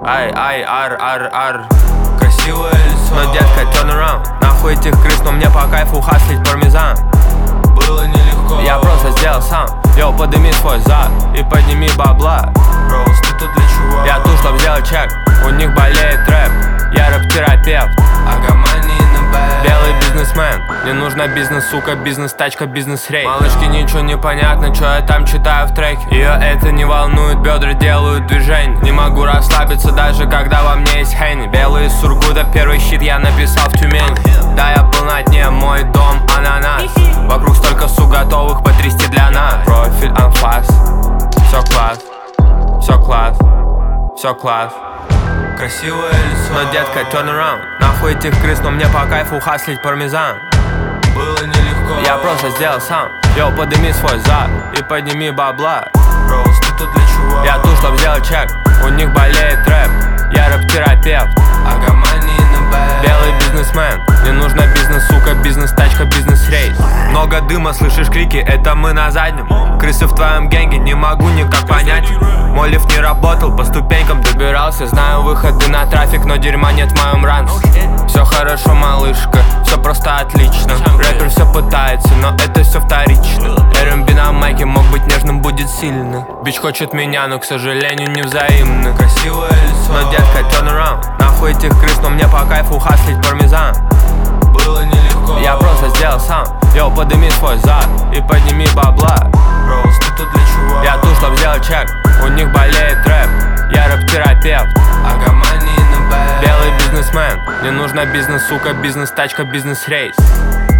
Ай, ар. Красивое лицо, Но, детка, turn around. Нахуй этих крыс, но мне по кайфу хаслить пармезан. было нелегко. Я просто сделал сам. Йоу, подними свой зад и подними бабла. Роуз, ты тут для чего? Я тут, чтоб сделать чек. У них болеет рэп. Я рэп-терапевт. Агамани на бэк. Белый бизнесмен. Не нужно бизнес, сука, бизнес-тачка, бизнес-рейд. Малышке ничего не понятно, что я там читаю в треке. Ее это не волнует, бедра делают движение. Не могу расслабиться, даже когда во мне есть Хенни. Белый из Сургута, первый щит я написал в Тюмени. Да, я был на дне, мой дом ананас. Вокруг столько сук готовых потрясти для нас. Профиль анфас. Все класс, все класс, все класс. Красивое лицо, Но, детка, turn around. Нахуй этих крыс, но мне по кайфу хаслить пармезан. было нелегко. Я просто сделал сам. Йоу, подними свой зад и подними бабла. Роуз, ты тут для чего? Я тут, чтоб сделать чек. У них болеет рэп. Я рэп-терапевт. Агамани на бэк. Белый бизнесмен. Не нужно бизнес, сука, бизнес-тачка, бизнес-рейс. Много дыма, слышишь крики, это мы на заднем. Крысы в твоем генге, не могу никак понять. Мой лифт не работал, по ступенькам добирался. Знаю выходы на трафик, но дерьма нет в моем ранце. Все хорошо, малышка, все просто отлично. Рэпер все пытается, но это все вторично. R&B на майке мог быть нежным, будет сильно. Бич хочет меня, но, к сожалению, не взаимно. Красивое лицо, Но, детка, turn around. Нахуй этих крыс, но мне по кайфу хаслить пармезан. было нелегко. Я просто сделал сам. Йоу, подними свой зад и подними бабла. Роуз, ты тут для чего? Я тут, чтоб сделать чек. У них болеет рэп. Я рэп-терапевт. Агамани на бэк. Белый бизнесмен. Не нужно бизнес, сука, бизнес-тачка, бизнес-рейс.